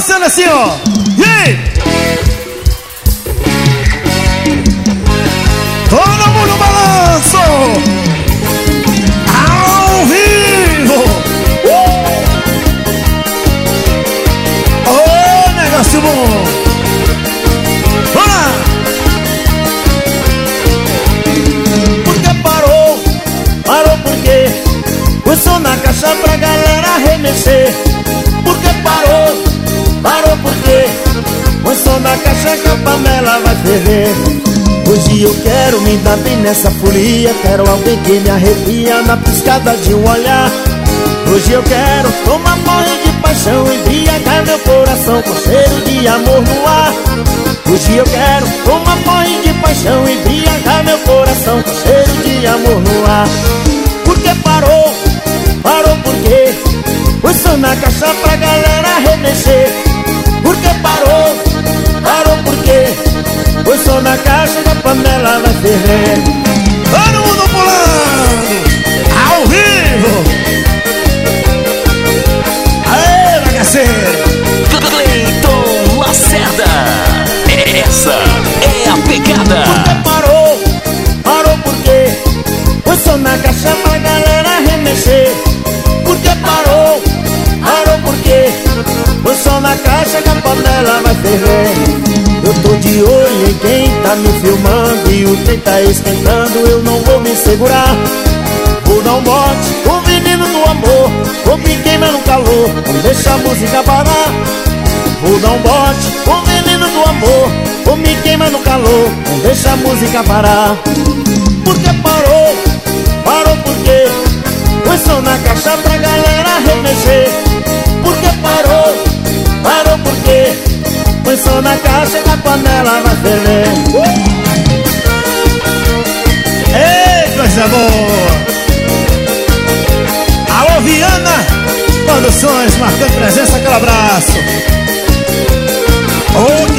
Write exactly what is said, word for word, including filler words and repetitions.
balançando assim, ó. E aí? Todo mundo no balanço! Ao vivo! Uh! Oh, negócio bom! Vamos lá! Por que parou? Parou por quê? Põe som na caixa pra galera remexer. Por que parou? Parou por quê? Põe som na caixa que a panela vai ferver. Hoje eu quero me dar bem nessa folia. Quero alguém que me arrepia na piscada de um olhar. Hoje eu quero tomar banho de paixão, embriagar meu coração com cheiro de amor no ar. Hoje eu quero tomar banho de paixão, embriagar meu coração com cheiro de amor no ar. Por que parou? Parou por quê? Põe som na caixa pra galera remexer. Por que parou? Parou por quê? Põe som na caixa que a panela vai ferver. Todo mundo pulando! Ao vivo! Aê, bagaceiro! Cleiton Lacerda. Essa é a pegada. Por que parou? Parou por quê? Põe som na caixa pra galera remexer. Por que parou? Parou por quê? Põe som na caixa que a panela vai ferver. Eu tô de olho em quem tá me filmando e o trem tá esquentando, eu não vou me segurar. Vou dar um bote com o veneno do amor, vou me queimar no calor, não deixa a música parar. Vou dar um bote com o veneno do amor, vou me queimar no calor, não deixa a música parar. Por que parou? Parou por quê? Põe som na caixa pra galera remexer. Por que parou? Parou por quê? Põe som na caixa que a panela vai ferver. Ei, coisa boa! Alô, Viana! Produções marcando presença, aquele abraço.